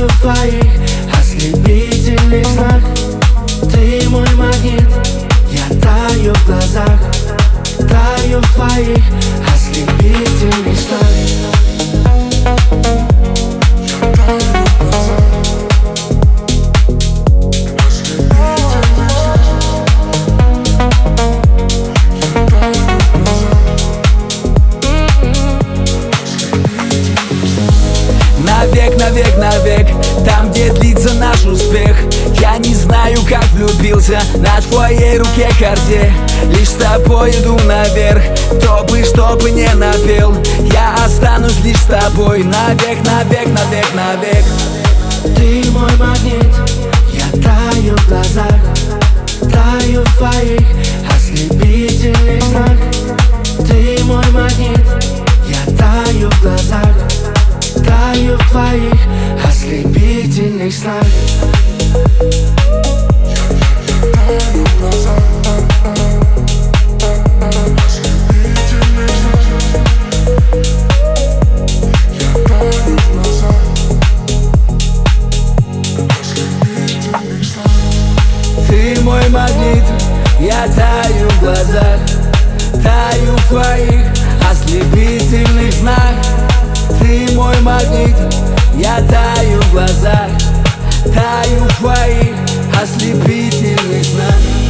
таю в твоих ослепительных снах. Ты мой магнит, я таю в глазах, таю в твоих ослепительных снах. Навек, навек, навек, там, где длится наш успех. Я не знаю, как влюбился на твоей руке карте. Лишь с тобой иду наверх, кто бы не напел. Я останусь лишь с тобой навек, навек, навек, навек. Ты мой магнит, я таю в глазах, таю в твоих ослепительных снах. Ты мой магнит, я таю в глазах, таю в твоих ослепительных снах. Ты мой магнит, я таю в глазах, таю в твоих ослепительных снах. Ты мой магнит, я таю в глазах, таю в твоих ослепительных снах.